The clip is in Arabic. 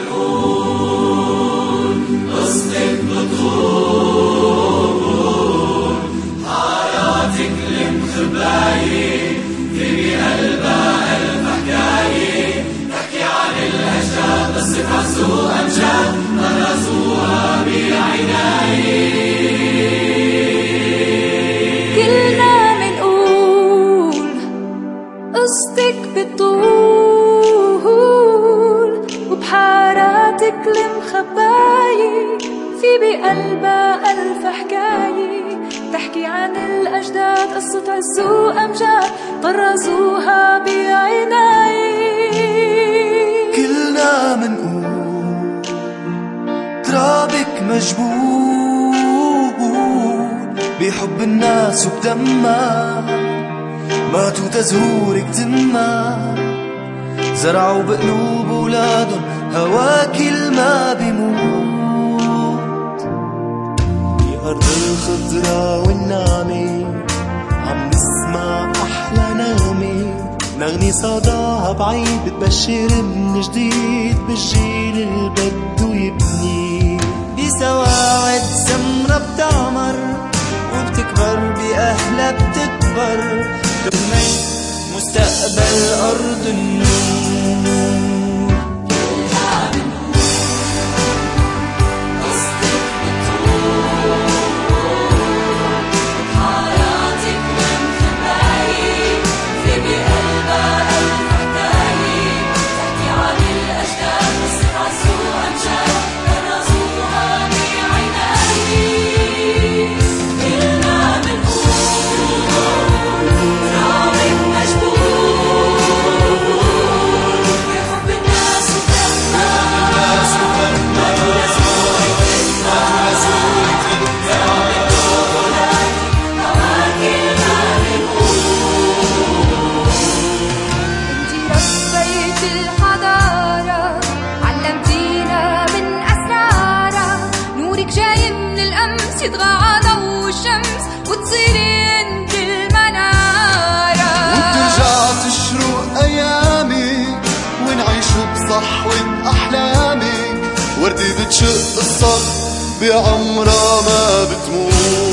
منقول قصدك بطول حياتك المخباية في بقلبها ألف حكاية تحكي عن الأشجار قصة عزو أمجاد غرزوها بعناية كلنا منقول قصتك بطول وبحاراتك المخباية في بقلبها ألف حكاية تحكي عن الأجداد قصة عز وأمجاد طرزوها بعناية كلنا منقول ترابك مجبول بحب الناس وبدمها ماتوا تزهورك تما زرعوا بقلوب اولادهم هواك ما بيموت بأرض الخضرا والنعمة عم نسمع أحلى نغمة نغني صداها بعيد بتبشر من جديد بالجيل اللي بده يبني بسواعد سمرة بتعمر وبتكبر بأهلها بتكبر تبني مستقبل أرض النور يطغى على ضوء الشمس وتصيري انت المنارة وبترجع تشرق ايامك ونعيش بصحوة احلامك وردة بتشق الصف بعمرها ما بتموت